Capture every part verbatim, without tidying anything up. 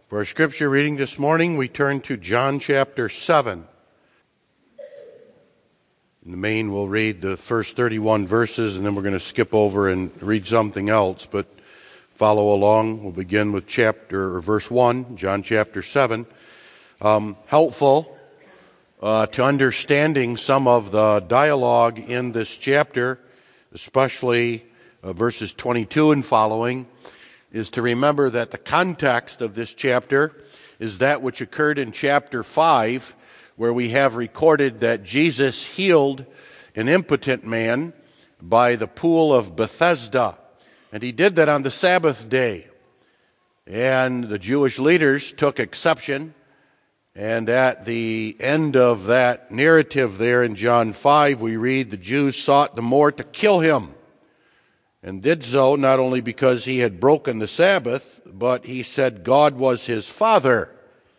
For our scripture reading this morning, we turn to John chapter seven. In the main, we'll read the first thirty-one verses, and then we're going to skip over and read something else. But follow along. We'll begin with chapter or verse one, John chapter seven. Um, helpful uh, to understanding some of the dialogue in this chapter, especially uh, verses twenty-two and following, is to remember that the context of this chapter is that which occurred in chapter five, where we have recorded that Jesus healed an impotent man by the pool of Bethesda. And he did that on the Sabbath day. And the Jewish leaders took exception. And at the end of that narrative there in John five, we read the Jews sought the more to kill him. And did so not only because he had broken the Sabbath, but he said God was his Father,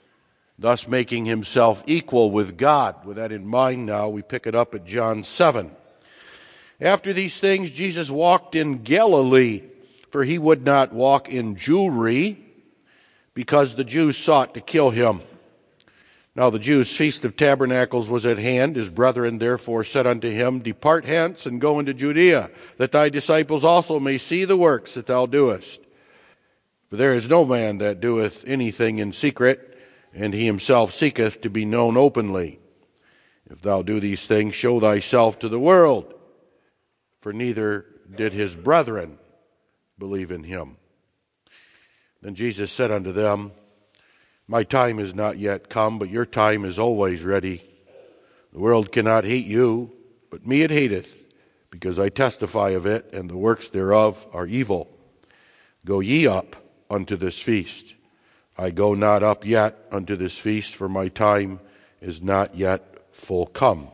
thus making himself equal with God. With that in mind now, we pick it up at John seven. After these things, Jesus walked in Galilee, for he would not walk in Jewry, because the Jews sought to kill him. Now the Jews' feast of tabernacles was at hand. His brethren therefore said unto him, Depart hence, and go into Judea, that thy disciples also may see the works that thou doest. For there is no man that doeth anything in secret, and he himself seeketh to be known openly. If thou do these things, show thyself to the world. For neither did his brethren believe in him. Then Jesus said unto them, My time is not yet come, but your time is always ready. The world cannot hate you, but me it hateth, because I testify of it, and the works thereof are evil. Go ye up unto this feast. I go not up yet unto this feast, for my time is not yet full come.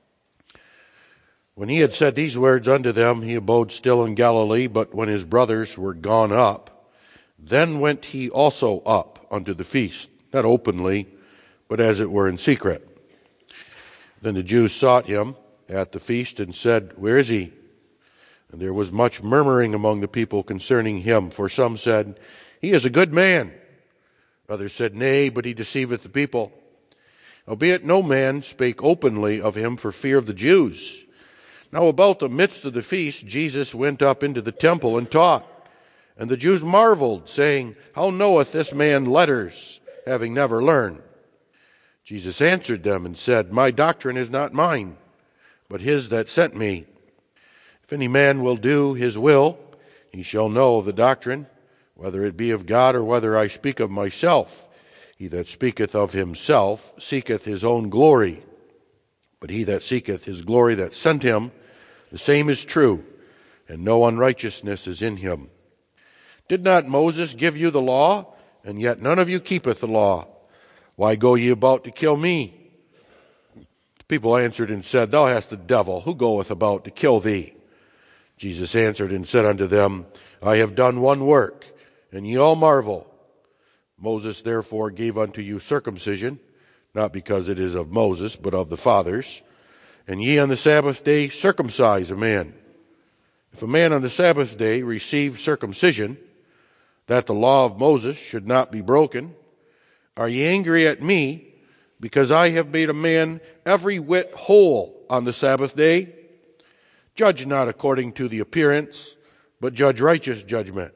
When he had said these words unto them, he abode still in Galilee. But when his brothers were gone up, then went he also up unto the feast, not openly, but as it were in secret. Then the Jews sought him at the feast and said, Where is he? And there was much murmuring among the people concerning him. For some said, He is a good man. Others said, Nay, but he deceiveth the people. Howbeit no man spake openly of him for fear of the Jews. Now about the midst of the feast, Jesus went up into the temple and taught. And the Jews marveled, saying, How knoweth this man letters, having never learned? Jesus answered them and said, My doctrine is not mine, but his that sent me. If any man will do his will, he shall know of the doctrine, whether it be of God or whether I speak of myself. He that speaketh of himself seeketh his own glory. But he that seeketh his glory that sent him, the same is true, and no unrighteousness is in him. Did not Moses give you the law? And yet none of you keepeth the law. Why go ye about to kill me? The people answered and said, Thou hast a devil. Who goeth about to kill thee? Jesus answered and said unto them, I have done one work, and ye all marvel. Moses therefore gave unto you circumcision, not because it is of Moses, but of the fathers. And ye on the Sabbath day circumcise a man. If a man on the Sabbath day receive circumcision, that the law of Moses should not be broken, are ye angry at me, because I have made a man every whit whole on the Sabbath day? Judge not according to the appearance, but judge righteous judgment.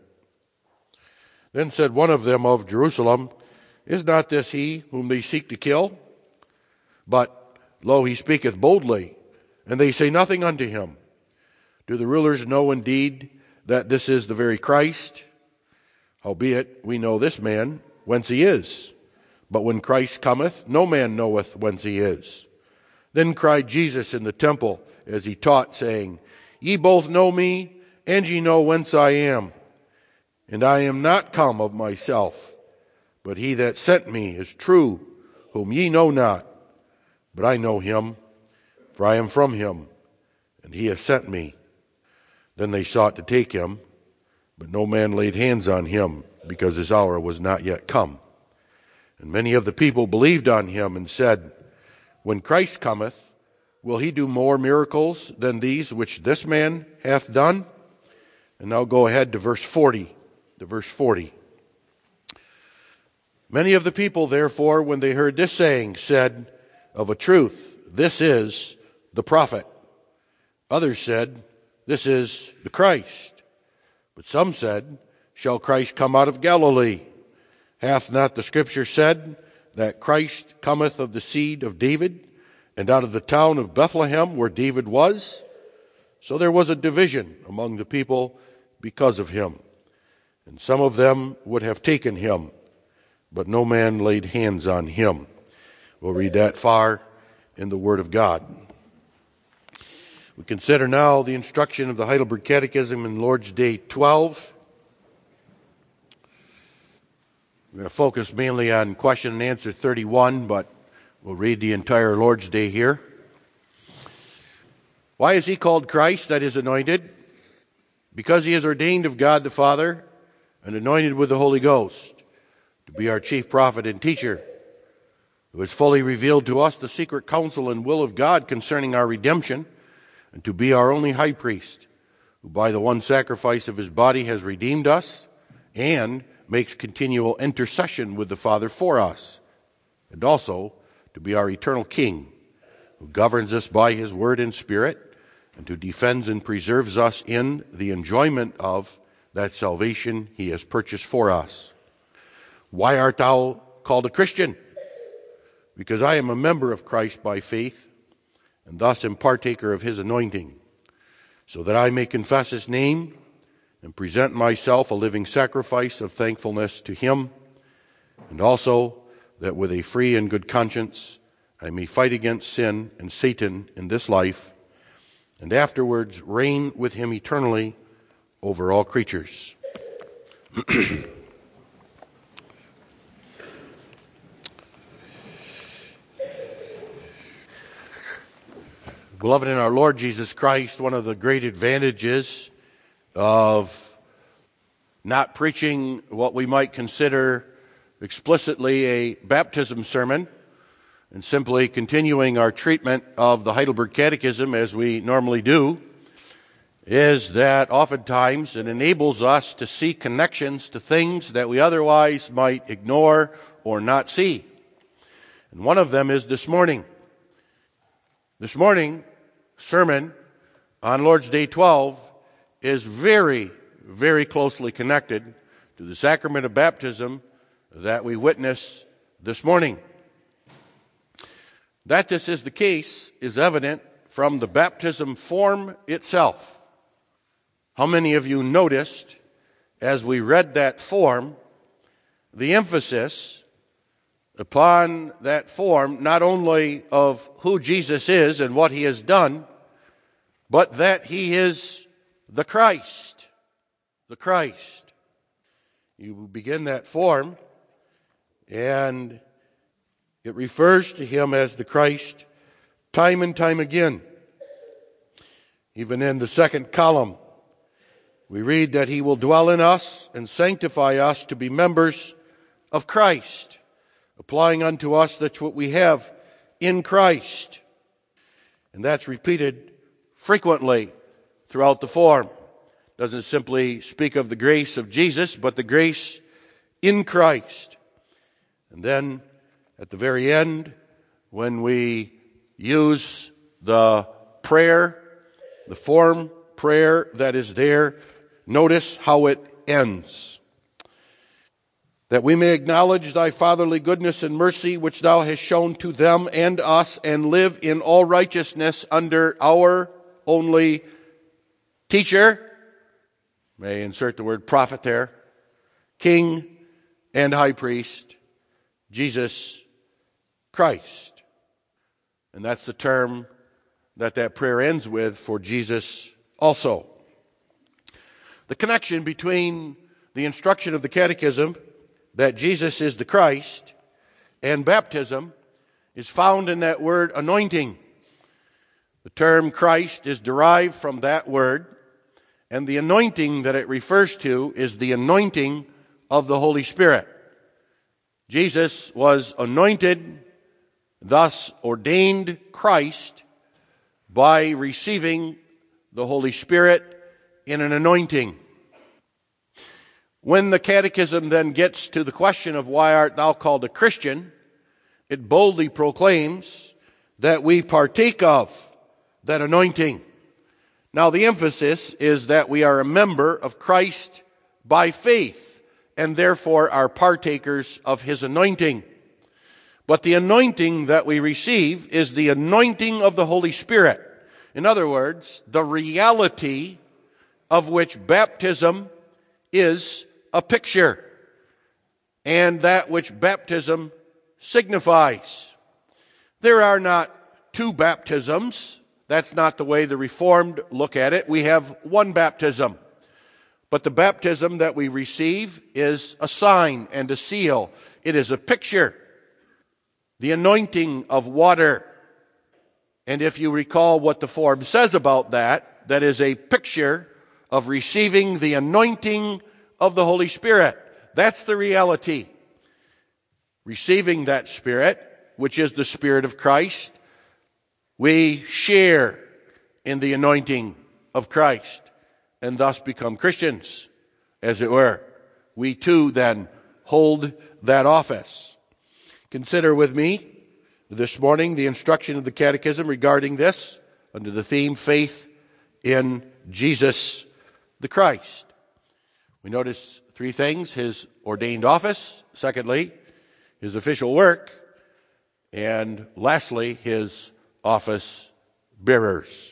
Then said one of them of Jerusalem, Is not this he whom they seek to kill? But, lo, he speaketh boldly, and they say nothing unto him. Do the rulers know indeed that this is the very Christ? Howbeit, we know this man, whence he is. But when Christ cometh, no man knoweth whence he is. Then cried Jesus in the temple, as he taught, saying, Ye both know me, and ye know whence I am. And I am not come of myself, but he that sent me is true, whom ye know not. But I know him, for I am from him, and he hath sent me. Then they sought to take him, but no man laid hands on him, because his hour was not yet come. And many of the people believed on him, and said, When Christ cometh, will he do more miracles than these which this man hath done? And now go ahead to verse forty. To verse forty. Many of the people, therefore, when they heard this saying, said, "Of a truth, this is the prophet." Others said, "This is the Christ." But some said, "Shall Christ come out of Galilee? Hath not the Scripture said that Christ cometh of the seed of David, and out of the town of Bethlehem where David was?" So there was a division among the people because of him. And some of them would have taken him, but no man laid hands on him. We'll read that far in the Word of God. We consider now the instruction of the Heidelberg Catechism in Lord's Day twelve. We're going to focus mainly on question and answer thirty-one, but we'll read the entire Lord's Day here. Why is he called Christ, that is anointed? Because he is ordained of God the Father and anointed with the Holy Ghost to be our chief prophet and teacher, who has fully revealed to us the secret counsel and will of God concerning our redemption, and to be our only high priest, who by the one sacrifice of his body has redeemed us and makes continual intercession with the Father for us, and also to be our eternal King, who governs us by his word and spirit, and who defends and preserves us in the enjoyment of that salvation he has purchased for us. Why art thou called a Christian? Because I am a member of Christ by faith, and thus am partaker of his anointing, so that I may confess his name and present myself a living sacrifice of thankfulness to him, and also that with a free and good conscience I may fight against sin and Satan in this life, and afterwards reign with him eternally over all creatures. Beloved in our Lord Jesus Christ, one of the great advantages of not preaching what we might consider explicitly a baptism sermon and simply continuing our treatment of the Heidelberg Catechism as we normally do, is that oftentimes it enables us to see connections to things that we otherwise might ignore or not see. And one of them is this morning. This morning, sermon on Lord's Day twelve is very, very closely connected to the sacrament of baptism that we witness this morning. That this is the case is evident from the baptism form itself. How many of you noticed, as we read that form, the emphasis upon that form, not only of who Jesus is and what he has done, but that he is the Christ, the Christ. You begin that form, and it refers to him as the Christ time and time again. Even in the second column, we read that he will dwell in us and sanctify us to be members of Christ, applying unto us that's what we have in Christ. And that's repeated frequently throughout the form. It doesn't simply speak of the grace of Jesus, but the grace in Christ. And then at the very end, when we use the prayer, the form prayer that is there, notice how it ends. That we may acknowledge thy fatherly goodness and mercy, which thou hast shown to them and us, and live in all righteousness under our only teacher, may insert the word prophet there, King and High Priest, Jesus Christ. And that's the term that that prayer ends with for Jesus also. The connection between the instruction of the Catechism that Jesus is the Christ and baptism is found in that word anointing. The term Christ is derived from that word, and the anointing that it refers to is the anointing of the Holy Spirit. Jesus was anointed, thus ordained Christ, by receiving the Holy Spirit in an anointing. When the Catechism then gets to the question of why art thou called a Christian, it boldly proclaims that we partake of that anointing. Now the emphasis is that we are a member of Christ by faith, and therefore are partakers of his anointing. But the anointing that we receive is the anointing of the Holy Spirit. In other words, the reality of which baptism is a picture, and that which baptism signifies. There are not two baptisms. That's not the way the Reformed look at it. We have one baptism. But the baptism that we receive is a sign and a seal. It is a picture. The anointing of water. And if you recall what the form says about that, that is a picture of receiving the anointing of the Holy Spirit. That's the reality. Receiving that Spirit, which is the Spirit of Christ, we share in the anointing of Christ and thus become Christians, as it were. We too then hold that office. Consider with me this morning the instruction of the Catechism regarding this under the theme Faith in Jesus the Christ. We notice three things: his ordained office, secondly, his official work, and lastly, his office bearers.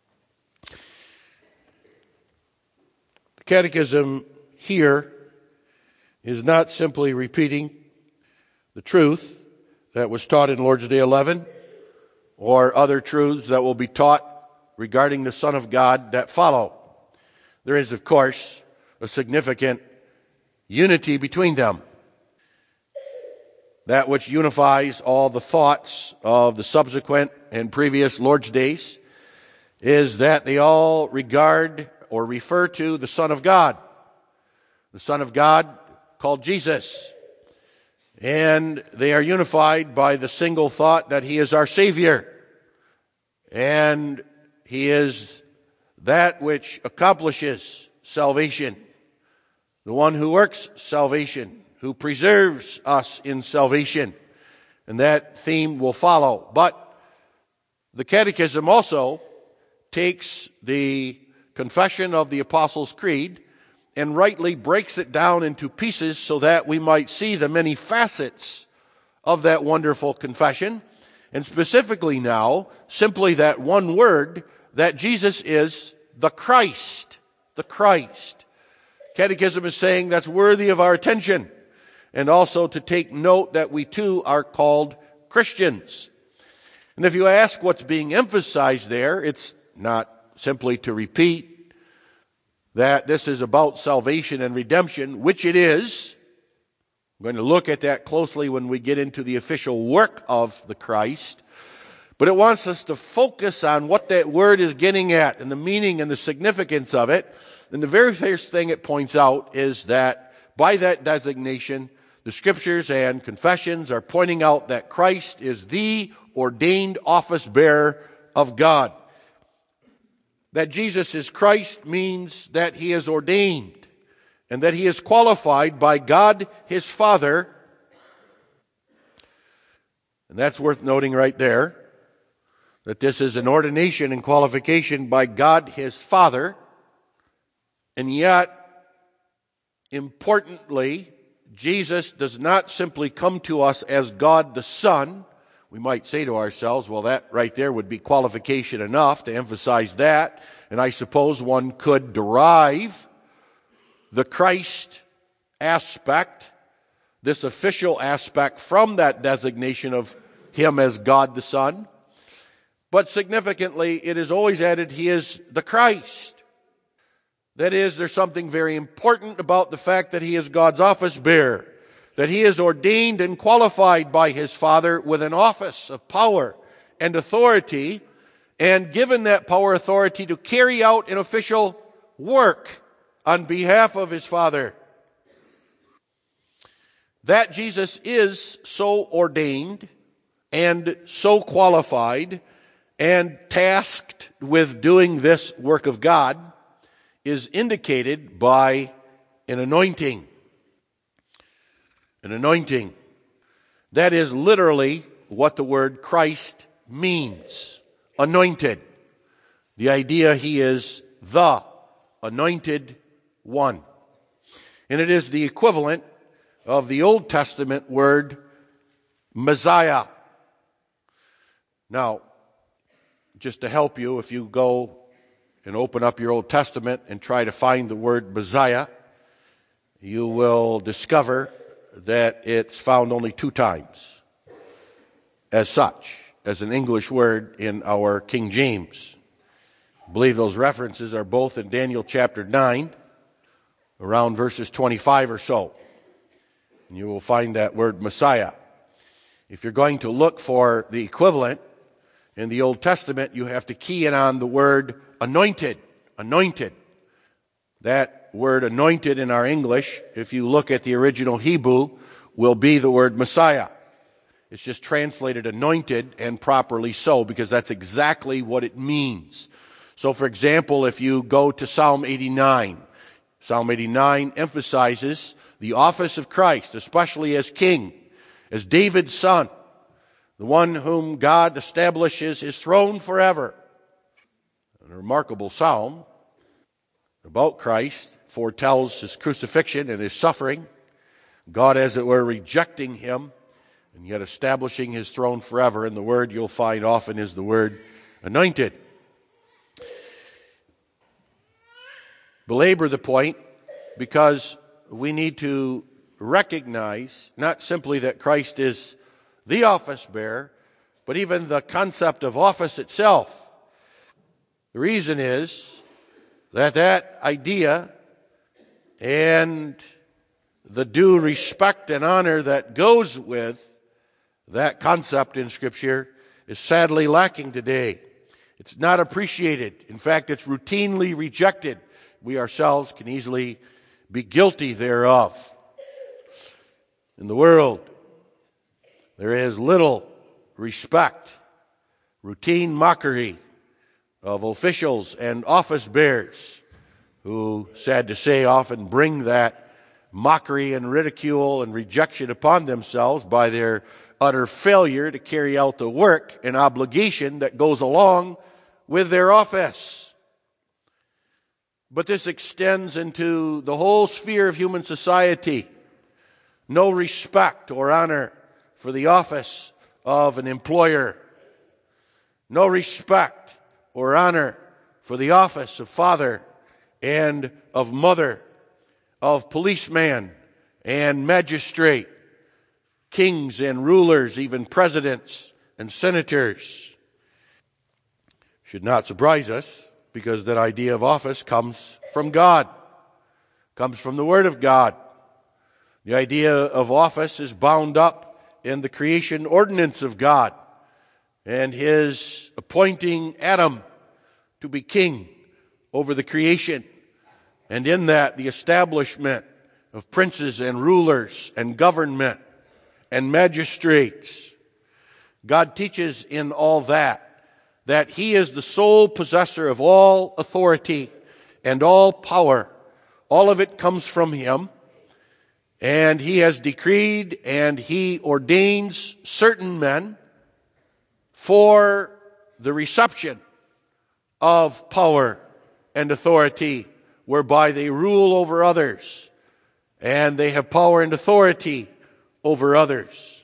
The Catechism here is not simply repeating the truth that was taught in Lord's Day eleven or other truths that will be taught regarding the Son of God that follow. There is, of course, a significant unity between them. That which unifies all the thoughts of the subsequent and previous Lord's Days is that they all regard or refer to the Son of God. The Son of God called Jesus. And they are unified by the single thought that he is our Savior. And he is that which accomplishes salvation. The one who works salvation, who preserves us in salvation. And that theme will follow. But the Catechism also takes the confession of the Apostles' Creed and rightly breaks it down into pieces so that we might see the many facets of that wonderful confession. And specifically now, simply that one word, that Jesus is the Christ. The Christ. Catechism is saying that's worthy of our attention. And also to take note that we too are called Christians. And if you ask what's being emphasized there, it's not simply to repeat that this is about salvation and redemption, which it is. I'm going to look at that closely when we get into the official work of the Christ. But it wants us to focus on what that word is getting at and the meaning and the significance of it. And the very first thing it points out is that by that designation, the Scriptures and confessions are pointing out that Christ is the ordained office bearer of God. That Jesus is Christ means that he is ordained and that he is qualified by God his Father. And that's worth noting right there, that this is an ordination and qualification by God his Father. And yet, importantly, Jesus does not simply come to us as God the Son. We might say to ourselves, well, that right there would be qualification enough to emphasize that. And I suppose one could derive the Christ aspect, this official aspect, from that designation of him as God the Son. But significantly, it is always added, he is the Christ. That is, there's something very important about the fact that he is God's office bearer. That he is ordained and qualified by his Father with an office of power and authority, and given that power authority to carry out an official work on behalf of his Father. That Jesus is so ordained and so qualified and tasked with doing this work of God is indicated by an anointing. An anointing. That is literally what the word Christ means. Anointed. The idea he is the anointed one. And it is the equivalent of the Old Testament word Messiah. Now, just to help you, if you go and open up your Old Testament and try to find the word Messiah, you will discover that it's found only two times as such, as an English word in our King James. I believe those references are both in Daniel chapter nine, around verses twenty-five or so. And you will find that word Messiah. If you're going to look for the equivalent in the Old Testament, you have to key in on the word anointed. Anointed. That word anointed in our English, if you look at the original Hebrew, will be the word Messiah. It's just translated anointed, and properly so, because that's exactly what it means. So, for example, if you go to Psalm eighty-nine, Psalm eighty-nine emphasizes the office of Christ, especially as king, as David's son, the one whom God establishes his throne forever. A remarkable psalm about Christ, foretells his crucifixion and his suffering, God, as it were, rejecting him, and yet establishing his throne forever. And the word you'll find often is the word anointed. Belabor the point, because we need to recognize not simply that Christ is the office bearer, but even the concept of office itself. The reason is that that idea and the due respect and honor that goes with that concept in Scripture is sadly lacking today. It's not appreciated. In fact, it's routinely rejected. We ourselves can easily be guilty thereof. In the world, there is little respect, routine mockery of officials and office bearers who, sad to say, often bring that mockery and ridicule and rejection upon themselves by their utter failure to carry out the work and obligation that goes along with their office. But this extends into the whole sphere of human society. No respect or honor for the office of an employer. No respect or honor for the office of father and of mother, of policeman and magistrate, kings and rulers, even presidents and senators. Should not surprise us, because that idea of office comes from God, comes from the Word of God. The idea of office is bound up in the creation ordinance of God and his appointing Adam to be king over the creation, and in that the establishment of princes and rulers and government and magistrates. God teaches in all that that he is the sole possessor of all authority and all power. All of it comes from him, and he has decreed and he ordains certain men for the reception of power and authority, whereby they rule over others and they have power and authority over others.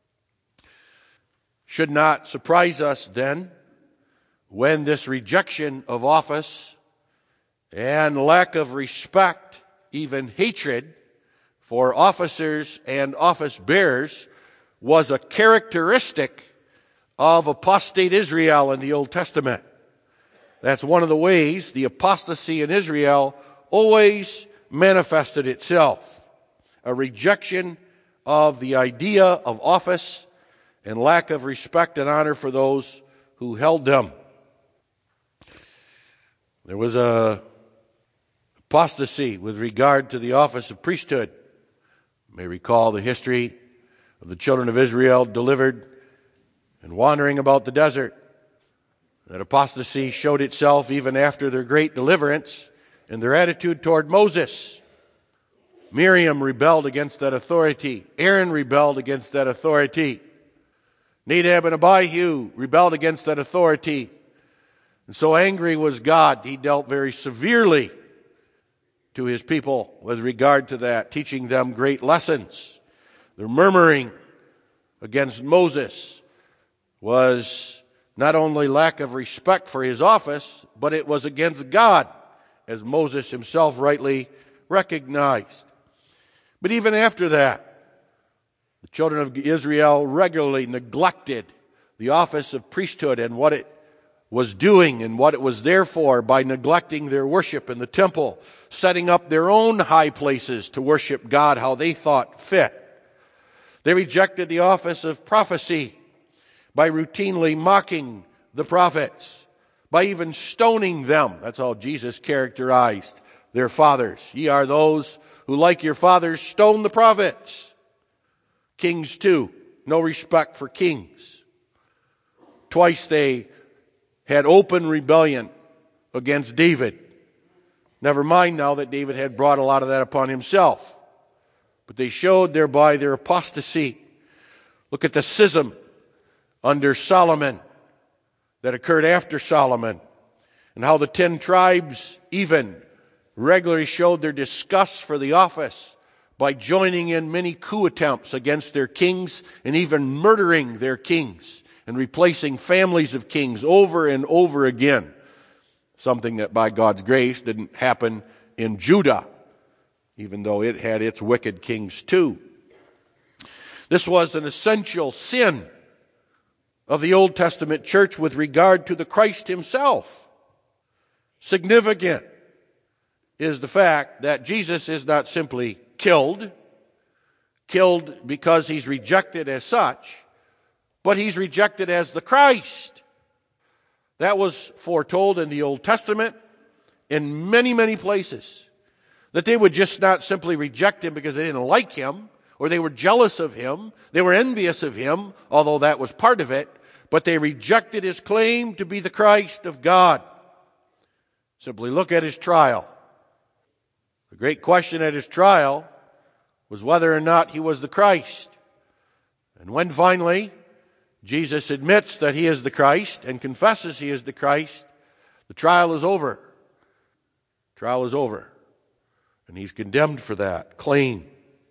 Should not surprise us then when this rejection of office and lack of respect, even hatred for officers and office bearers was a characteristic of apostate Israel in the Old Testament. That's one of the ways the apostasy in Israel always manifested itself. A rejection of the idea of office and lack of respect and honor for those who held them. There was a apostasy with regard to the office of priesthood. You may recall the history of the children of Israel delivered and wandering about the desert. That apostasy showed itself even after their great deliverance in their attitude toward Moses. Miriam rebelled against that authority. Aaron rebelled against that authority. Nadab and Abihu rebelled against that authority. And so angry was God, he dealt very severely to his people with regard to that, teaching them great lessons. Their murmuring against Moses was not only lack of respect for his office, but it was against God, as Moses himself rightly recognized. But even after that, the children of Israel regularly neglected the office of priesthood and what it was doing and what it was there for by neglecting their worship in the temple, setting up their own high places to worship God how they thought fit. They rejected the office of prophecy by routinely mocking the prophets, by even stoning them. That's how Jesus characterized their fathers. Ye are those who, like your fathers, stone the prophets. Kings too, no respect for kings. Twice they had open rebellion against David. Never mind now that David had brought a lot of that upon himself. But they showed thereby their apostasy. Look at the schism under Solomon that occurred after Solomon, and how the ten tribes even regularly showed their disgust for the office by joining in many coup attempts against their kings and even murdering their kings and replacing families of kings over and over again. Something that by God's grace didn't happen in Judah, even though it had its wicked kings too. This was an essential sin of the Old Testament church with regard to the Christ himself. Significant is the fact that Jesus is not simply killed, killed because he's rejected as such, but he's rejected as the Christ. That was foretold in the Old Testament in many, many places. That they would just not simply reject him because they didn't like him, or they were jealous of him, they were envious of him, although that was part of it, but they rejected his claim to be the Christ of God. Simply look at his trial. The great question at his trial was whether or not he was the Christ. And when finally Jesus admits that he is the Christ and confesses he is the Christ, the trial is over. Trial is over. And he's condemned for that claim.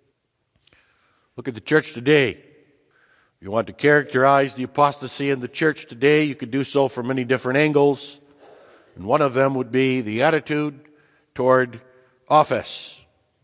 Look at the church today. If you want to characterize the apostasy in the church today, you could do so from many different angles. And one of them would be the attitude toward office.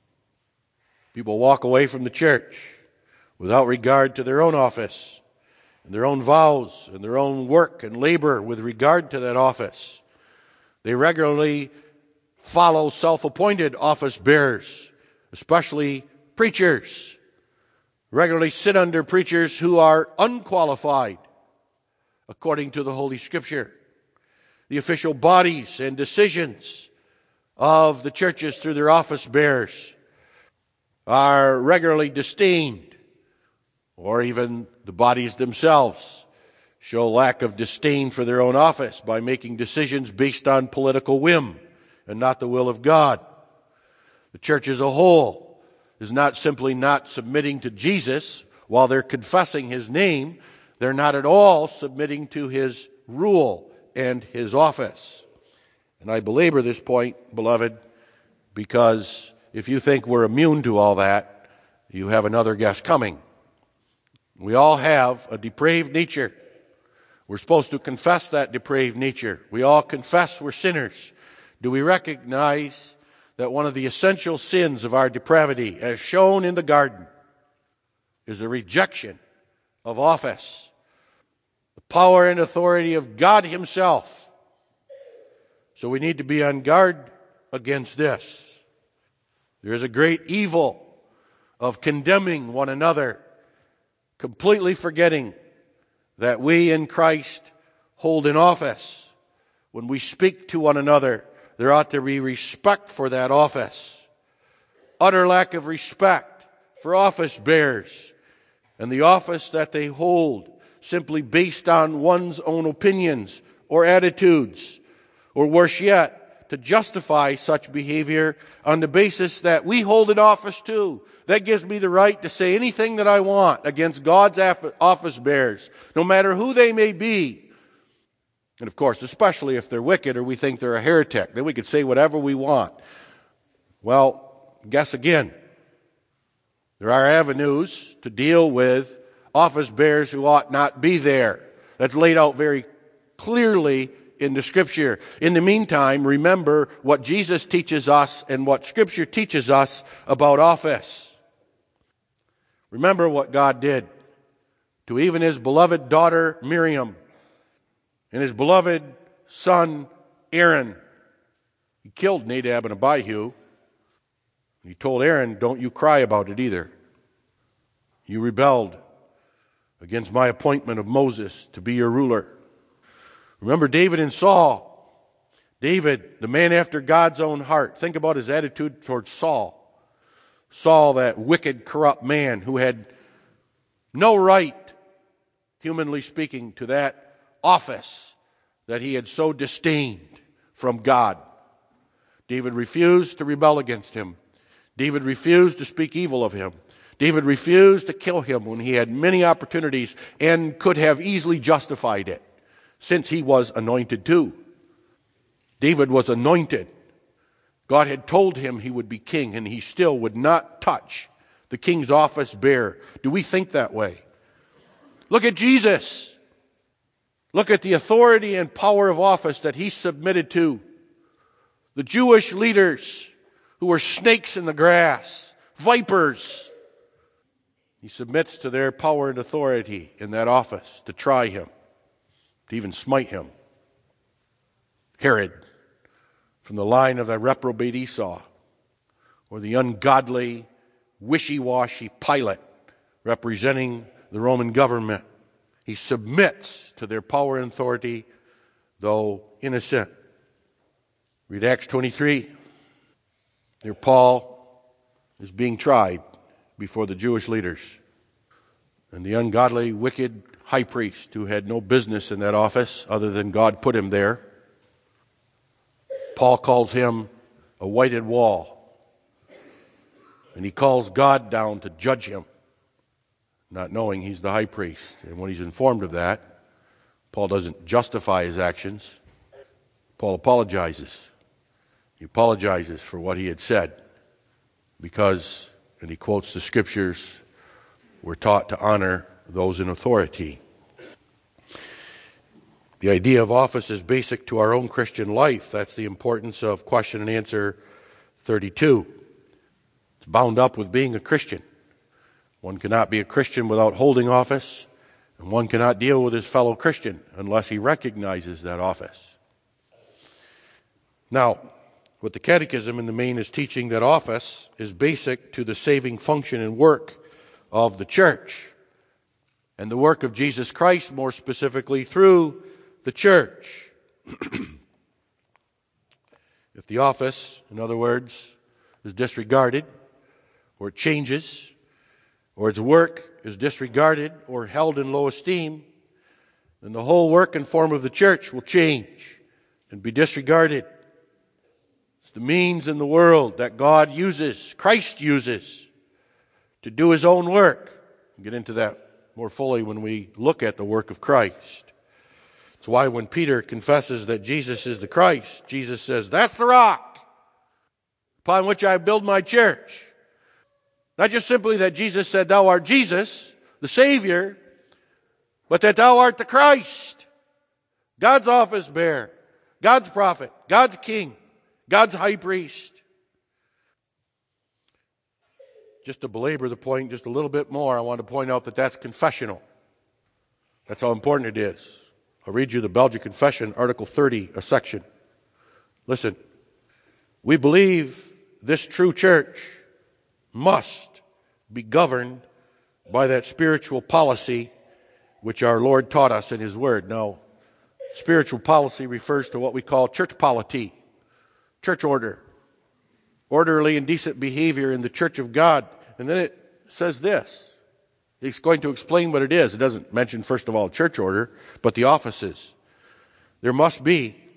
People walk away from the church without regard to their own office and their own vows and their own work and labor with regard to that office. They regularly follow self-appointed office bearers, especially preachers. Regularly sit under preachers who are unqualified according to the Holy Scripture. The official bodies and decisions of the churches through their office bearers are regularly disdained, or even the bodies themselves show lack of disdain for their own office by making decisions based on political whim and not the will of God. The church as a whole is not simply not submitting to Jesus while they're confessing his name. They're not at all submitting to his rule and his office. And I belabor this point, beloved, because if you think we're immune to all that, you have another guess coming. We all have a depraved nature. We're supposed to confess that depraved nature. We all confess we're sinners. Do we recognize that one of the essential sins of our depravity, as shown in the garden, is a rejection of office, the power and authority of God himself? So we need to be on guard against this. There is a great evil of condemning one another, completely forgetting that we in Christ hold an office. When we speak to one another, there ought to be respect for that office. Utter lack of respect for office bearers and the office that they hold, simply based on one's own opinions or attitudes, or worse yet, to justify such behavior on the basis that we hold an office too. That gives me the right to say anything that I want against God's office bearers, no matter who they may be. And of course, especially if they're wicked or we think they're a heretic, then we could say whatever we want. Well, guess again. There are avenues to deal with office bearers who ought not be there. That's laid out very clearly in the Scripture. In the meantime, remember what Jesus teaches us and what Scripture teaches us about office. Remember what God did to even His beloved daughter Miriam and His beloved son Aaron. He killed Nadab and Abihu. He told Aaron, don't you cry about it either. You rebelled against my appointment of Moses to be your ruler. Remember David and Saul. David, the man after God's own heart. Think about his attitude towards Saul. Saul, that wicked, corrupt man who had no right, humanly speaking, to that office that he had so disdained from God. David refused to rebel against him. David refused to speak evil of him. David refused to kill him when he had many opportunities and could have easily justified it, since he was anointed too. David was anointed. God had told him he would be king, and he still would not touch the king's office bearer. Do we think that way? Look at Jesus. Look at the authority and power of office that he submitted to. The Jewish leaders who were snakes in the grass, vipers. He submits to their power and authority in that office to try him, to even smite him. Herod, from the line of the reprobate Esau, or the ungodly, wishy-washy Pilate, representing the Roman government. He submits to their power and authority, though innocent. Read Acts twenty-three. There Paul is being tried before the Jewish leaders. And the ungodly, wicked high priest, who had no business in that office other than God put him there, Paul calls him a whited wall. And he calls God down to judge him, not knowing he's the high priest. And when he's informed of that, Paul doesn't justify his actions. Paul apologizes. He apologizes for what he had said because, and he quotes the Scriptures, we're taught to honor those in authority. The idea of office is basic to our own Christian life. That's the importance of question and answer thirty-two. It's bound up with being a Christian. One cannot be a Christian without holding office, and one cannot deal with his fellow Christian unless he recognizes that office. Now, what the Catechism in the main is teaching, that office is basic to the saving function and work of the church, and the work of Jesus Christ, more specifically through the church. If the office, in other words, is disregarded, or it changes, or its work is disregarded or held in low esteem, then the whole work and form of the church will change and be disregarded. It's the means in the world that God uses, Christ uses, to do His own work. We'll get into that more fully when we look at the work of Christ. It's why when Peter confesses that Jesus is the Christ, Jesus says, "That's the rock upon which I build my church." Not just simply that Jesus said, "Thou art Jesus, the Savior," but that thou art the Christ, God's office bearer, God's prophet, God's king, God's high priest. Just to belabor the point just a little bit more, I want to point out that that's confessional. That's how important it is. I'll read you the Belgian Confession, Article thirty, a section. Listen. We believe this true church must be governed by that spiritual policy which our Lord taught us in His Word. Now, spiritual policy refers to what we call church polity, church order, orderly and decent behavior in the church of God. And then it says this. It's going to explain what it is. It doesn't mention, first of all, church order, but the offices. There must be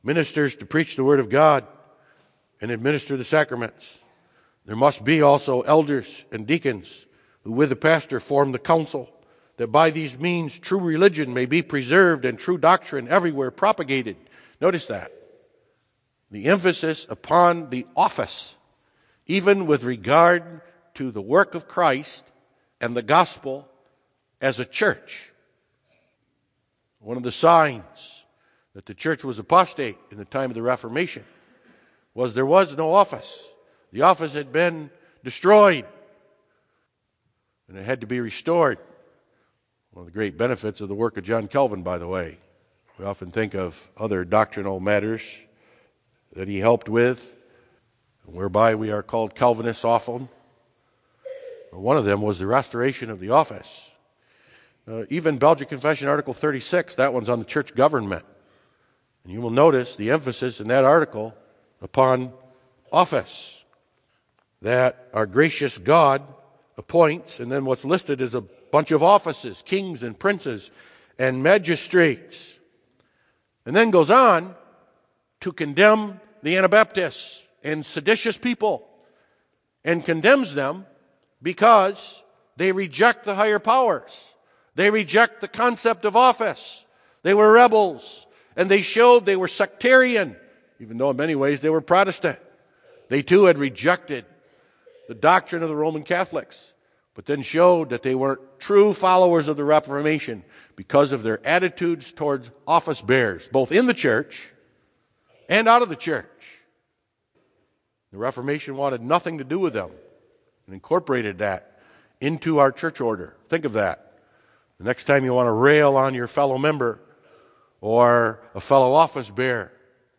ministers to preach the word of God and administer the sacraments. There must be also elders and deacons who with the pastor form the council, that by these means true religion may be preserved and true doctrine everywhere propagated. Notice that. The emphasis upon the office, even with regard to the work of Christ and the gospel as a church. One of the signs that the church was apostate in the time of the Reformation was there was no office. The office had been destroyed, and it had to be restored. One of the great benefits of the work of John Calvin, by the way. We often think of other doctrinal matters that he helped with, whereby we are called Calvinists often. One of them was the restoration of the office. Uh, even Belgic Confession, Article thirty-six, that one's on the church government. And you will notice the emphasis in that article upon office. That our gracious God appoints, and then what's listed is a bunch of offices, kings and princes and magistrates. And then goes on to condemn the Anabaptists and seditious people, and condemns them because they reject the higher powers. They reject the concept of office. They were rebels, and they showed they were sectarian, even though in many ways they were Protestant. They too had rejected the doctrine of the Roman Catholics, but then showed that they weren't true followers of the Reformation because of their attitudes towards office bearers, both in the church and out of the church. The Reformation wanted nothing to do with them and incorporated that into our church order. Think of that. The next time you want to rail on your fellow member or a fellow office bearer.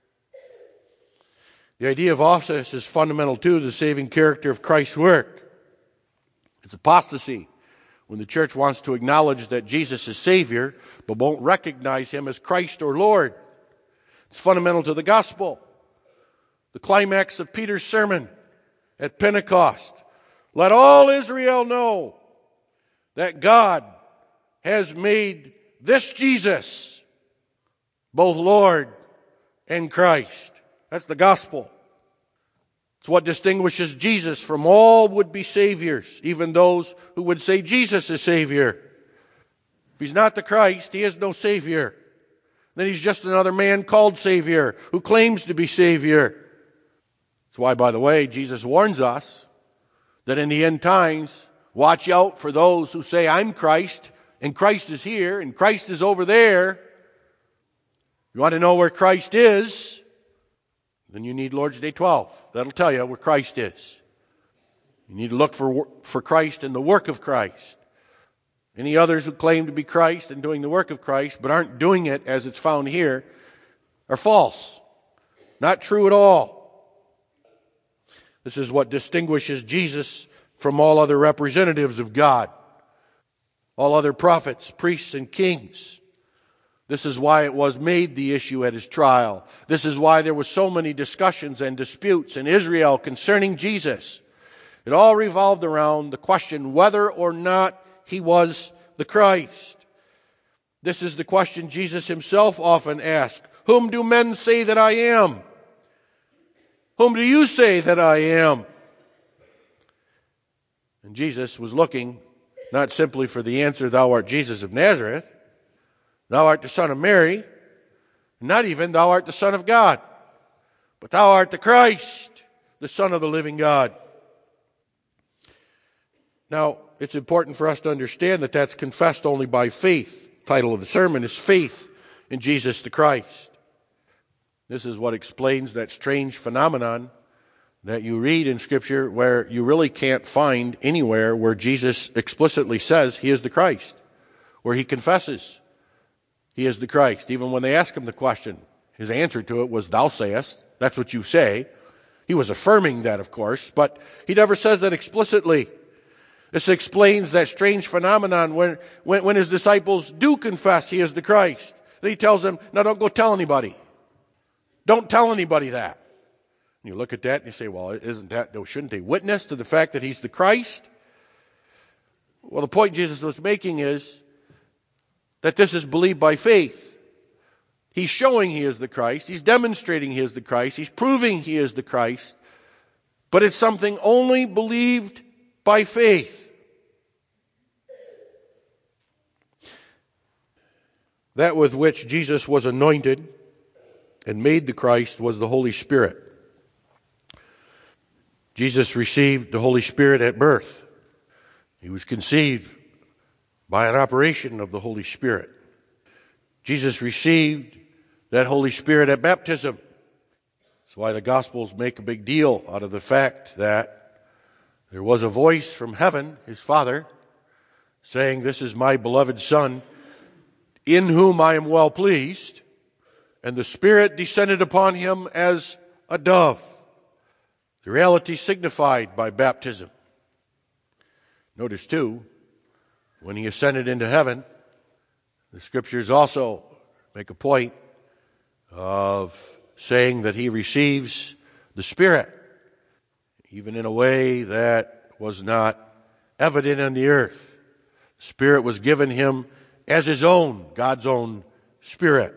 The idea of office is fundamental to the saving character of Christ's work. It's apostasy when the church wants to acknowledge that Jesus is Savior, but won't recognize Him as Christ or Lord. It's fundamental to the gospel. The climax of Peter's sermon at Pentecost. Let all Israel know that God has made this Jesus both Lord and Christ. That's the gospel. It's what distinguishes Jesus from all would-be saviors, even those who would say Jesus is Savior. If He's not the Christ, He is no Savior. Then He's just another man called Savior who claims to be Savior. That's why, by the way, Jesus warns us that in the end times, watch out for those who say, I'm Christ, and Christ is here, and Christ is over there. You want to know where Christ is? Then you need Lord's Day twelve. That'll tell you where Christ is. You need to look for, for Christ and the work of Christ. Any others who claim to be Christ and doing the work of Christ, but aren't doing it as it's found here, are false. Not true at all. This is what distinguishes Jesus from all other representatives of God, all other prophets, priests, and kings. This is why it was made the issue at His trial. This is why there were so many discussions and disputes in Israel concerning Jesus. It all revolved around the question whether or not He was the Christ. This is the question Jesus Himself often asked. Whom do men say that I am? Whom do you say that I am? And Jesus was looking not simply for the answer, thou art Jesus of Nazareth, thou art the Son of Mary, not even thou art the Son of God, but thou art the Christ, the Son of the living God. Now, it's important for us to understand that that's confessed only by faith. The title of the sermon is Faith in Jesus the Christ. This is what explains that strange phenomenon that you read in Scripture where you really can't find anywhere where Jesus explicitly says He is the Christ, where He confesses He is the Christ. Even when they ask Him the question, His answer to it was, thou sayest, that's what you say. He was affirming that, of course, but He never says that explicitly. This explains that strange phenomenon when, when, when His disciples do confess He is the Christ. Then He tells them, now don't go tell anybody. Don't tell anybody that. And you look at that and you say, well, isn't that, shouldn't they witness to the fact that He's the Christ? Well, the point Jesus was making is that this is believed by faith. He's showing he is the Christ. He's demonstrating he is the Christ. He's proving he is the Christ. But it's something only believed by faith. That with which Jesus was anointed and made the Christ was the Holy Spirit. Jesus received the Holy Spirit at birth. He was conceived by an operation of the Holy Spirit. Jesus received that Holy Spirit at baptism. That's why the Gospels make a big deal out of the fact that there was a voice from heaven, his Father, saying, "This is my beloved Son, in whom I am well pleased." And the Spirit descended upon him as a dove. The reality signified by baptism. Notice too, when he ascended into heaven, the Scriptures also make a point of saying that he receives the Spirit, even in a way that was not evident on the earth. The Spirit was given him as his own, God's own Spirit.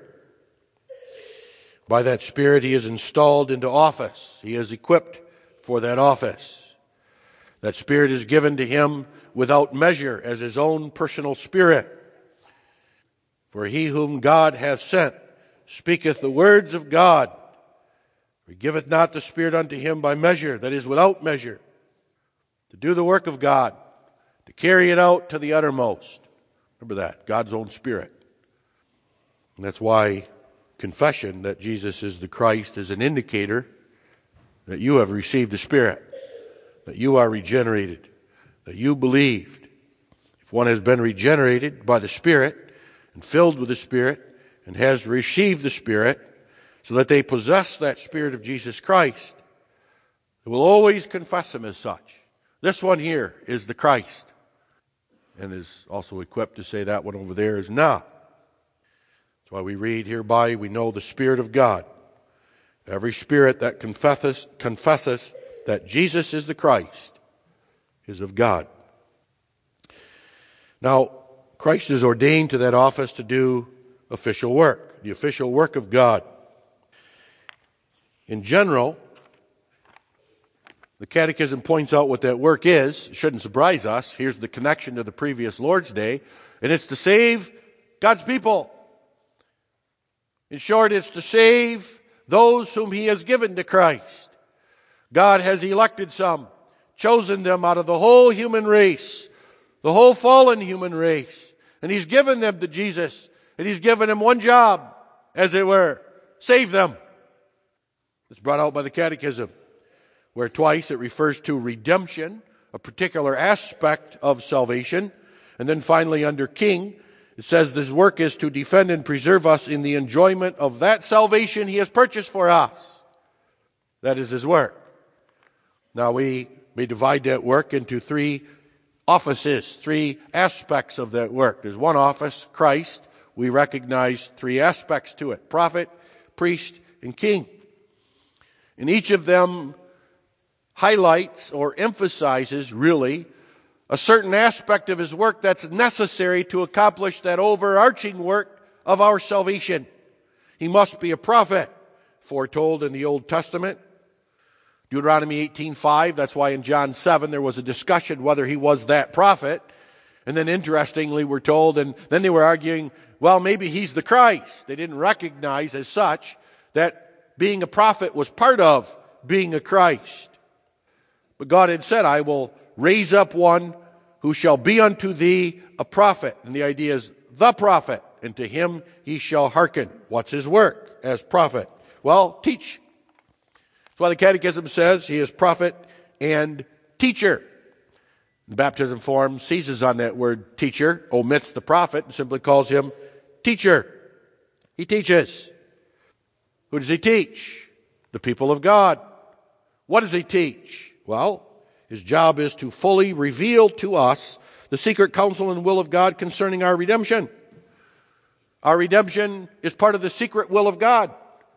By that Spirit he is installed into office. He is equipped for that office. That Spirit is given to him without measure as his own personal Spirit. For he whom God hath sent speaketh the words of God. He giveth not the Spirit unto him by measure, that is without measure, to do the work of God, to carry it out to the uttermost. Remember that, God's own Spirit. And that's why confession that Jesus is the Christ is an indicator that you have received the Spirit, that you are regenerated, that you believed. If one has been regenerated by the Spirit and filled with the Spirit and has received the Spirit, so that they possess that Spirit of Jesus Christ, they will always confess him as such. This one here is the Christ, and is also equipped to say that one over there is not. That's why we read hereby, we know the Spirit of God. Every spirit that confesses, confesses that Jesus is the Christ is of God. Now, Christ is ordained to that office to do official work, the official work of God. In general, the Catechism points out what that work is. It shouldn't surprise us. Here's the connection to the previous Lord's Day, and it's to save God's people. In short, it's to save those whom he has given to Christ. God has elected some, chosen them out of the whole human race, the whole fallen human race, and he's given them to Jesus, and he's given them one job, as it were, save them. It's brought out by the Catechism, where twice it refers to redemption, a particular aspect of salvation, and then finally under King, it says this work is to defend and preserve us in the enjoyment of that salvation he has purchased for us. That is his work. Now we may divide that work into three offices, three aspects of that work. There's one office, Christ. We recognize three aspects to it: prophet, priest, and king. And each of them highlights or emphasizes really a certain aspect of his work that's necessary to accomplish that overarching work of our salvation. He must be a prophet, foretold in the Old Testament. Deuteronomy eighteen five, that's why in John seven there was a discussion whether he was that prophet. And then interestingly we're told, and then they were arguing, well, maybe he's the Christ. They didn't recognize as such that being a prophet was part of being a Christ. But God had said, I will raise up one who shall be unto thee a prophet. And the idea is the prophet, and to him he shall hearken. What's his work as prophet? Well, teach. That's why the Catechism says he is prophet and teacher. The baptism form seizes on that word teacher, omits the prophet, and simply calls him teacher. He teaches. Who does he teach? The people of God. What does he teach? Well, his job is to fully reveal to us the secret counsel and will of God concerning our redemption. Our redemption is part of the secret will of God.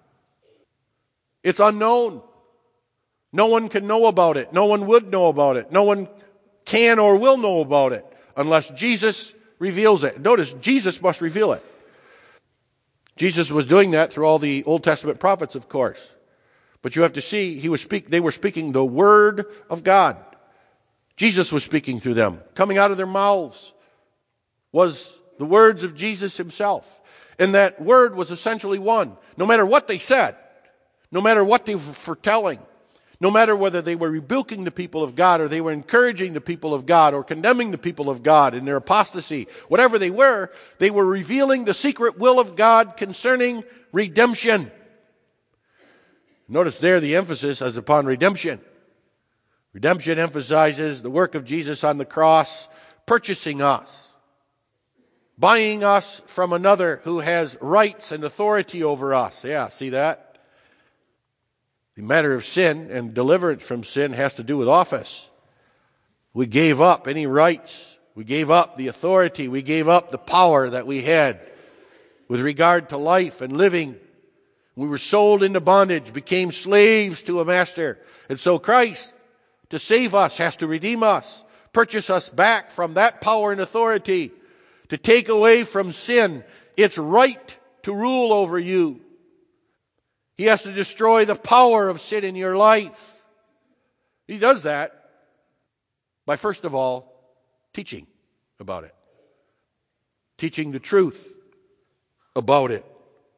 It's unknown. No one can know about it. No one would know about it. No one can or will know about it unless Jesus reveals it. Notice, Jesus must reveal it. Jesus was doing that through all the Old Testament prophets, of course. But you have to see, he was speak, they were speaking the Word of God. Jesus was speaking through them. Coming out of their mouths was the words of Jesus himself. And that word was essentially one. No matter what they said, no matter what they were foretelling, no matter whether they were rebuking the people of God or they were encouraging the people of God or condemning the people of God in their apostasy, whatever they were, they were revealing the secret will of God concerning redemption. Notice there the emphasis is upon redemption. Redemption emphasizes the work of Jesus on the cross, purchasing us, buying us from another who has rights and authority over us. Yeah, see that? The matter of sin and deliverance from sin has to do with office. We gave up any rights. We gave up the authority. We gave up the power that we had with regard to life and living. We were sold into bondage, became slaves to a master. And so Christ, to save us, has to redeem us, purchase us back from that power and authority, to take away from sin its right to rule over you. He has to destroy the power of sin in your life. He does that by, first of all, teaching about it. Teaching the truth about it.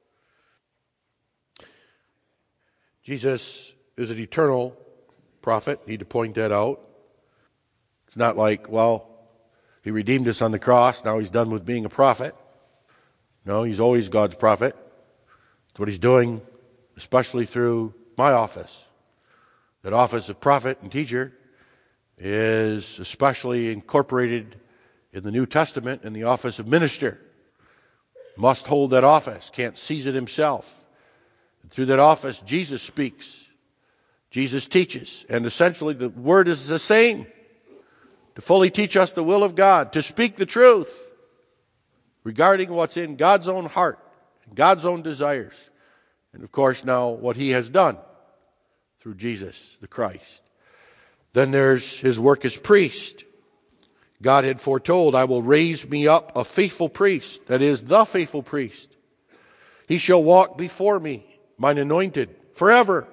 Jesus is an eternal prophet. Need to point that out. It's not like, well, he redeemed us on the cross, now he's done with being a prophet. No, he's always God's prophet. That's what he's doing, especially through my office. That office of prophet and teacher is especially incorporated in the New Testament in the office of minister. Must hold that office, can't seize it himself. And through that office, Jesus speaks. Jesus teaches. And essentially the word is the same. To fully teach us the will of God. To speak the truth regarding what's in God's own heart. God's own desires. And of course now what he has done through Jesus the Christ. Then there's his work as priest. God had foretold, I will raise me up a faithful priest. That is, the faithful priest. He shall walk before me, mine anointed, forever.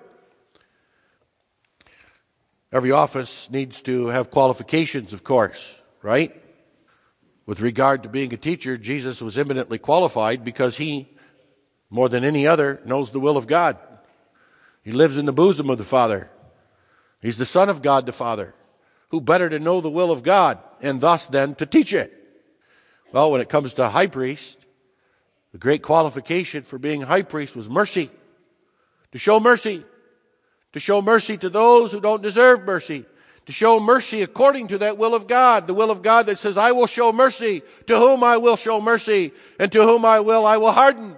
Every office needs to have qualifications, of course, right? With regard to being a teacher, Jesus was eminently qualified because he, more than any other, knows the will of God. He lives in the bosom of the Father. He's the Son of God the Father. Who better to know the will of God and thus then to teach it? Well, when it comes to high priest, the great qualification for being high priest was mercy. To show mercy. To show mercy to those who don't deserve mercy. To show mercy according to that will of God. The will of God that says, I will show mercy to whom I will show mercy, and to whom I will, I will harden.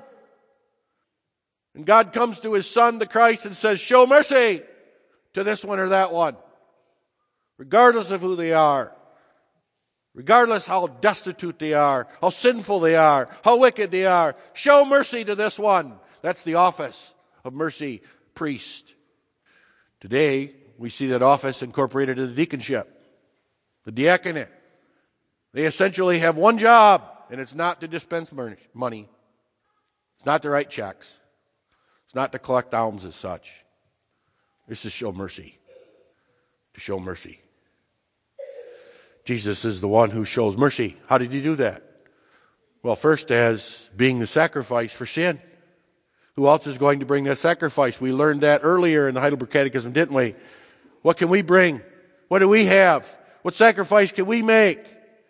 And God comes to his Son, the Christ, and says, show mercy to this one or that one. Regardless of who they are. Regardless how destitute they are, how sinful they are, how wicked they are. Show mercy to this one. That's the office of mercy priest. Today, we see that office incorporated in the deaconship, the diaconate. They essentially have one job, and it's not to dispense money. It's not to write checks. It's not to collect alms as such. It's to show mercy. To show mercy. Jesus is the one who shows mercy. How did he do that? Well, first as being the sacrifice for sin. Who else is going to bring that sacrifice? We learned that earlier in the Heidelberg Catechism, didn't we? What can we bring? What do we have? What sacrifice can we make?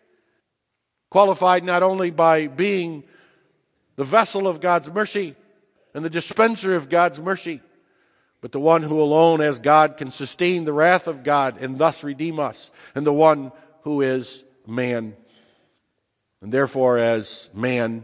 Qualified not only by being the vessel of God's mercy and the dispenser of God's mercy, but the one who alone as God can sustain the wrath of God and thus redeem us, and the one who is man. And therefore as man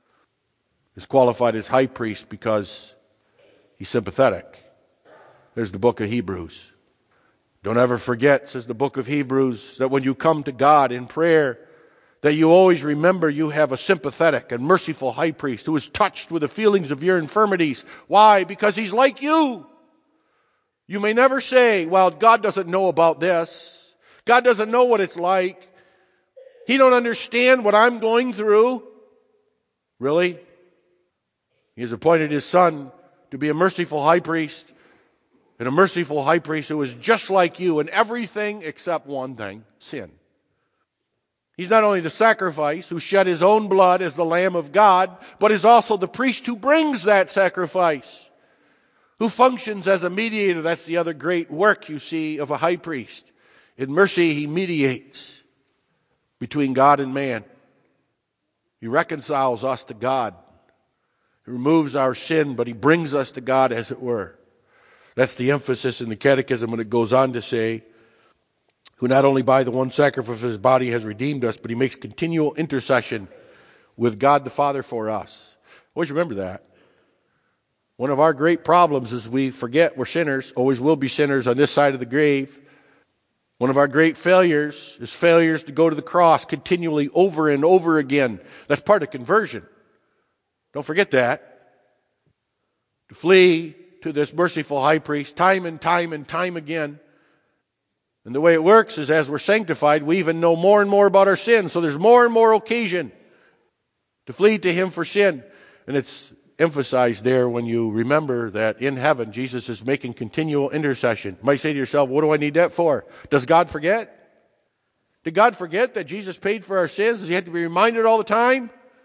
is qualified as high priest because he's sympathetic. There's the book of Hebrews. Don't ever forget, says the book of Hebrews, that when you come to God in prayer, that you always remember you have a sympathetic and merciful high priest who is touched with the feelings of your infirmities. Why? Because he's like you. You may never say, well, God doesn't know about this. God doesn't know what it's like. He don't understand what I'm going through. Really? He has appointed His Son to be a merciful high priest, and a merciful high priest who is just like you in everything except one thing, sin. He's not only the sacrifice who shed His own blood as the Lamb of God, but is also the priest who brings that sacrifice, who functions as a mediator. That's the other great work, you see, of a high priest. In mercy, he mediates between God and man. He reconciles us to God. He removes our sin, but He brings us to God, as it were. That's the emphasis in the Catechism when it goes on to say, who not only by the one sacrifice of His body has redeemed us, but He makes continual intercession with God the Father for us. Always remember that. One of our great problems is we forget we're sinners, always will be sinners on this side of the grave. One of our great failures is failures to go to the cross continually over and over again. That's part of conversion. Don't forget that. To flee to this merciful high priest time and time and time again. And the way it works is as we're sanctified, we even know more and more about our sins. So there's more and more occasion to flee to Him for sin. And it's emphasized there when you remember that in heaven, Jesus is making continual intercession. You might say to yourself, what do I need that for? Does God forget? Did God forget that Jesus paid for our sins? Does He have to be reminded all the time?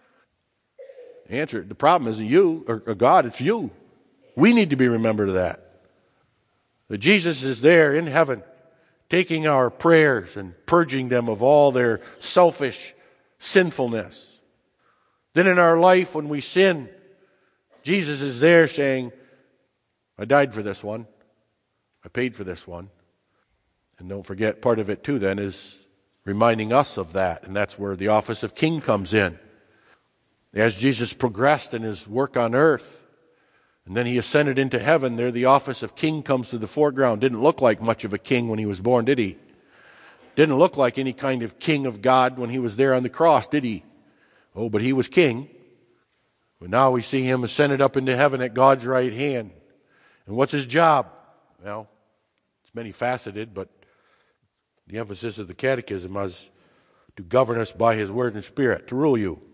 The answer, the problem isn't you or, or God, it's you. We need to be remembered of that. That Jesus is there in heaven, taking our prayers and purging them of all their selfish sinfulness. Then in our life when we sin, Jesus is there saying, I died for this one. I paid for this one. And don't forget, part of it too then is reminding us of that. And that's where the office of king comes in. As Jesus progressed in His work on earth, and then He ascended into heaven, there the office of king comes to the foreground. Didn't look like much of a king when He was born, did He? Didn't look like any kind of king of God when He was there on the cross, did He? Oh, but He was king. But now we see Him ascended up into heaven at God's right hand. And what's His job? Well, it's many faceted, but the emphasis of the Catechism is to govern us by His Word and Spirit, to rule you.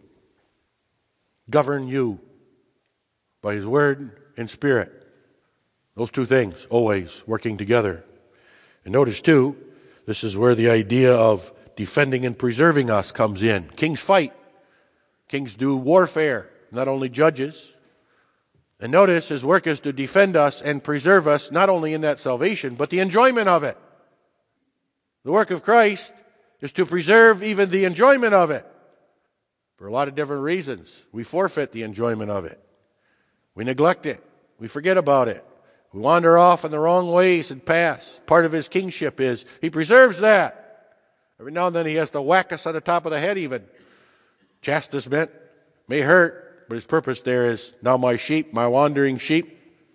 Govern you by His Word and Spirit. Those two things always working together. And notice too, this is where the idea of defending and preserving us comes in. Kings fight. Kings do warfare, not only judges. And notice His work is to defend us and preserve us, not only in that salvation, but the enjoyment of it. The work of Christ is to preserve even the enjoyment of it. For a lot of different reasons. We forfeit the enjoyment of it. We neglect it. We forget about it. We wander off in the wrong ways and pass. Part of His kingship is He preserves that. Every now and then He has to whack us on the top of the head even. Chastisement may hurt, but His purpose there is, now my sheep, my wandering sheep,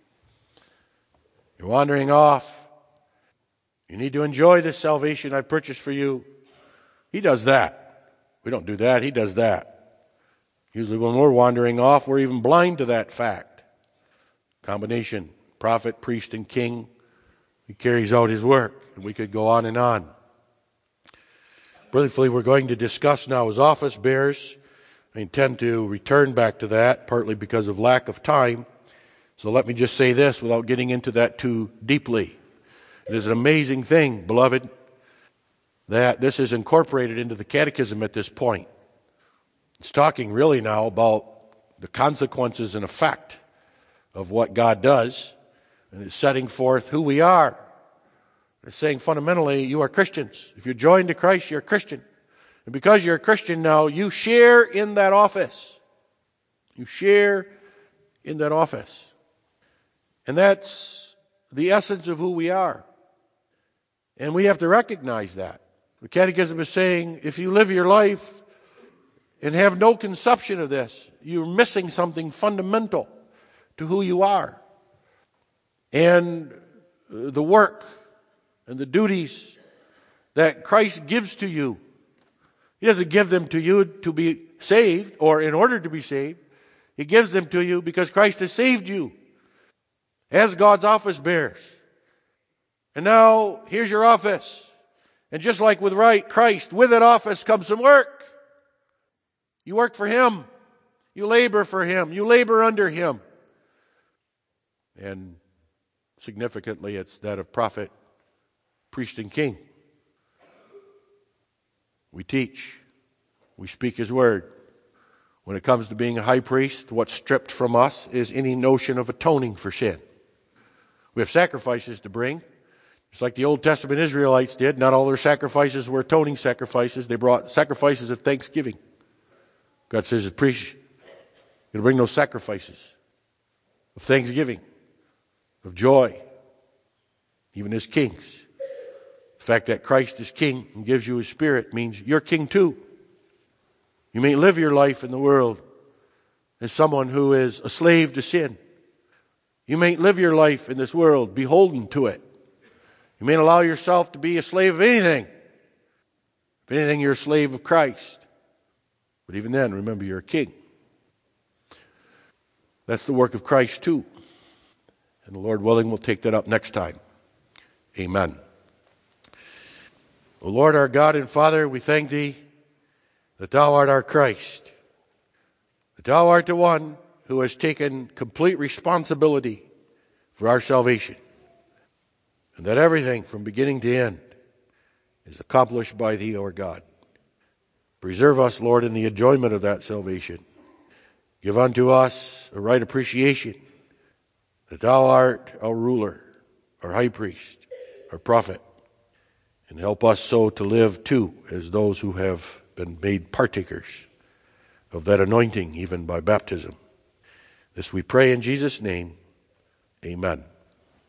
you're wandering off. You need to enjoy this salvation I've purchased for you. He does that. We don't do that. He does that. Usually when we're wandering off, we're even blind to that fact. Combination, prophet, priest, and king. He carries out His work. And we could go on and on. Briefly, we're going to discuss now His office bearers. I intend to return back to that, partly because of lack of time. So let me just say this without getting into that too deeply. It is an amazing thing, beloved, that this is incorporated into the Catechism at this point. It's talking really now about the consequences and effect of what God does, and it's setting forth who we are. It's saying fundamentally, you are Christians. If you're joined to Christ, you're a Christian. And because you're a Christian now, you share in that office. You share in that office. And that's the essence of who we are. And we have to recognize that. The Catechism is saying, if you live your life and have no conception of this, you're missing something fundamental to who you are. And the work and the duties that Christ gives to you. He doesn't give them to you to be saved or in order to be saved. He gives them to you because Christ has saved you as God's office bearers. And now, here's your office. And just like with right Christ, with that office comes some work. You work for Him. You labor for him. You labor under him. And significantly, it's that of prophet, priest, and king. We teach. We speak his word. When it comes to being a high priest, what's stripped from us is any notion of atoning for sin. We have sacrifices to bring, just like the Old Testament Israelites did. Not all their sacrifices were atoning sacrifices. They brought sacrifices of thanksgiving. God says, as priest, you're going to bring those sacrifices of thanksgiving, of joy, even as kings. The fact that Christ is king and gives you his spirit means you're king too. You may live your life in the world as someone who is a slave to sin. You may live your life in this world beholden to it. You may allow yourself to be a slave of anything. If anything, you're a slave of Christ. But even then, remember, you're a king. That's the work of Christ too. And the Lord willing, we'll take that up next time. Amen. O Lord, our God and Father, we thank thee that thou art our Christ, that thou art the one who has taken complete responsibility for our salvation, and that everything from beginning to end is accomplished by thee, our God. Preserve us, Lord, in the enjoyment of that salvation. Give unto us a right appreciation that thou art our ruler, our high priest, our prophet, and help us so to live too as those who have been made partakers of that anointing even by baptism. This we pray in Jesus' name. Amen.